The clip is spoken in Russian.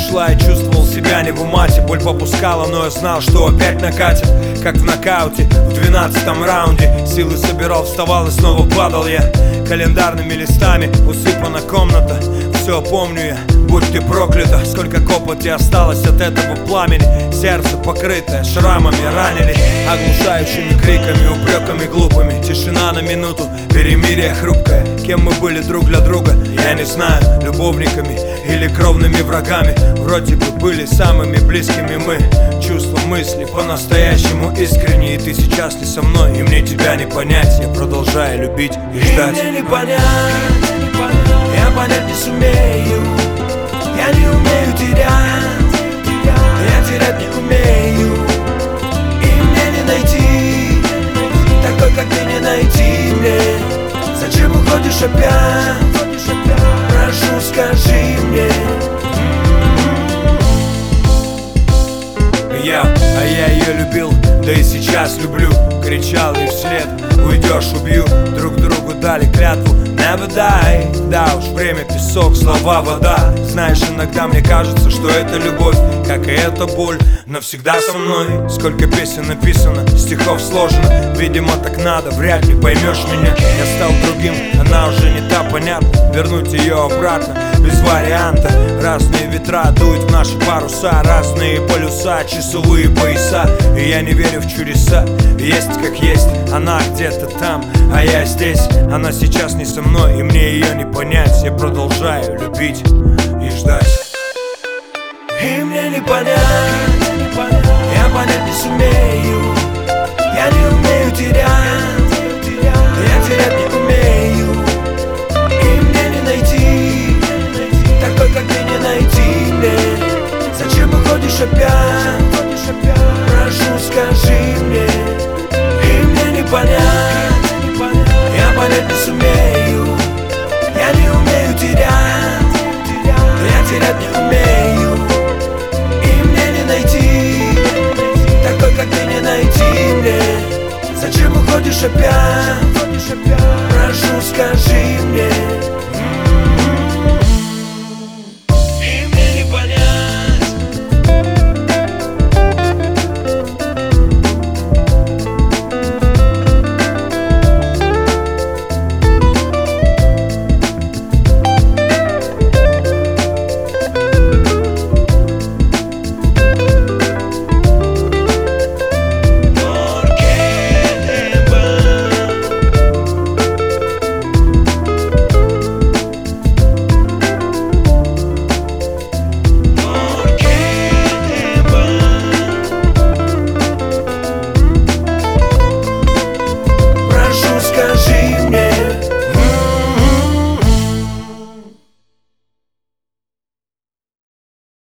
шла, я чувствовал себя не в умате. Боль попускала, но я знал, что опять накатит. Как в нокауте в 12-м раунде. Силы собирал, вставал и снова падал я. Календарными листами усыпана комната. Все помню я, будь ты проклята. Сколько копоти осталось от этого пламени. Сердце покрытое шрамами ранили. Оглушающими криками, упреками глупыми. Тишина на минуту, перемирие хрупкое. Кем мы были друг для друга, я не знаю. Любовниками или кровными врагами. Вроде бы были самыми близкими мы. Чувства, мысли по-настоящему искренние. Ты сейчас не со мной, и мне тебя не понять. Я продолжаю любить и ждать. И мне не понять, я понять не сумею. Я не умею терять, я терять не умею. И мне не найти такой, как ты, не найти мне. Зачем уходишь опять? Прошу, скажи мне. Я ее любил, да и сейчас люблю. Кричал ей вслед: уйдешь, убью. Друг другу дали клятву never die. Да уж, время песок, слова вода. Знаешь, иногда мне кажется, что это любовь, как и эта боль, навсегда со мной. Сколько песен написано, стихов сложено. Видимо, так надо, вряд ли поймешь меня. Я стал другим, она уже не та, понятно. Вернуть ее обратно без варианта. Разные ветра дуют в наши паруса, разные полюса, часовые пояса. И я не верю в чудеса. Есть как есть, она где-то там, а я здесь. Она сейчас не со мной, и мне ее не понять. Я продолжаю любить и ждать. И мне не понять, я понять не сумею. Я не умею терять, я терять не умею. И мне не найти такой, как ты, не найти мне. Зачем уходишь опять? Прошу, скажи мне. И мне не понять, я понять не сумею. Я не умею терять, я терять не умею. И мне не найти такой, как ты, не найти мне. Зачем уходишь опять? Прошу, скажи мне.